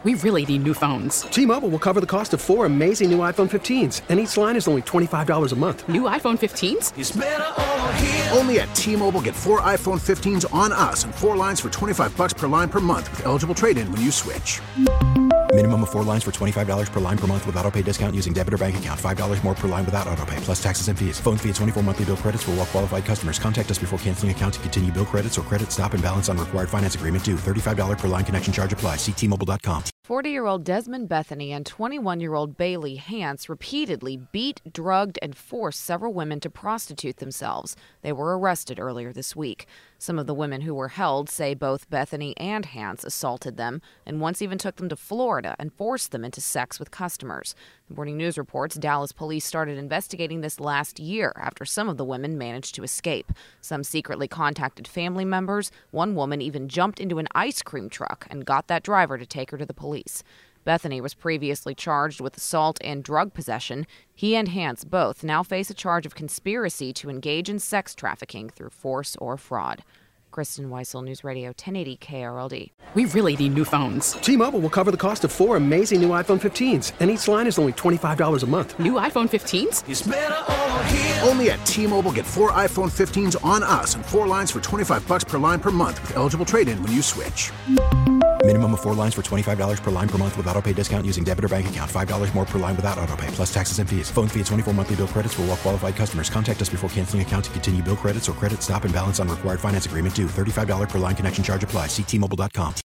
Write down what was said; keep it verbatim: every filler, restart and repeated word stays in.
We really need new phones. T-Mobile will cover the cost of four amazing new iPhone fifteens, and each line is only twenty-five dollars a month. New iPhone fifteens? It's better over here. Only at T-Mobile, get four iPhone fifteens on us and four lines for twenty-five dollars per line per month with eligible trade-in when you switch. Minimum of four lines for twenty-five dollars per line per month with autopay discount using debit or bank account. five dollars more per line without autopay, plus taxes and fees. Phone fee at twenty-four monthly bill credits for well-qualified customers. Contact us before canceling account to continue bill credits or credit stop and balance on required finance agreement due. thirty-five dollars per line connection charge applies. See T Mobile dot com. forty-year-old Desmond Bethany and twenty-one-year-old Bailey Hance repeatedly beat, drugged, and forced several women to prostitute themselves. They were arrested earlier this week. Some of the women who were held say both Bethany and Hance assaulted them and once even took them to Florida and forced them into sex with customers. The Morning News reports Dallas police started investigating this last year after some of the women managed to escape. Some secretly contacted family members. One woman even jumped into an ice cream truck and got that driver to take her to the police. Bethany was previously charged with assault and drug possession. He and Hance both now face a charge of conspiracy to engage in sex trafficking through force or fraud. Kristen Weissel, News Radio ten eighty K R L D. We really need new phones. T-Mobile will cover the cost of four amazing new iPhone fifteens, and each line is only twenty-five dollars a month. New iPhone fifteens? It's better over here. Only at T-Mobile, get four iPhone fifteens on us and four lines for twenty-five dollars per line per month with eligible trade-in when you switch. Minimum of four lines for twenty-five dollars per line per month with autopay discount using debit or bank account. five dollars more per line without autopay, plus taxes and fees. Phone fee at twenty-four monthly bill credits for well-qualified customers. Contact us before canceling account to continue bill credits or credit stop and balance on required finance agreement due. thirty-five dollars per line connection charge applies. See T Mobile dot com.